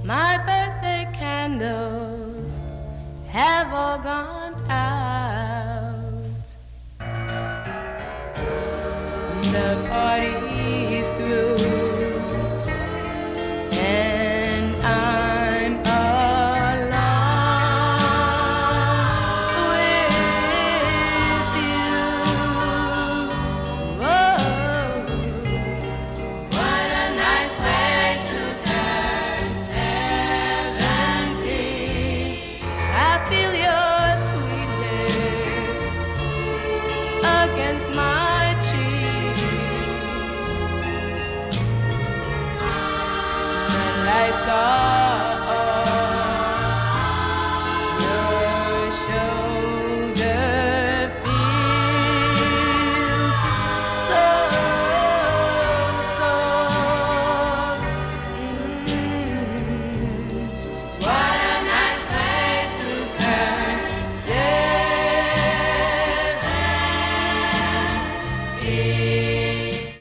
My birthday candles have all gone out. The party is through, and I'm alone with you. Oh, what a nice way to turn 70. I feel your sweet lips against my cheek. The lights are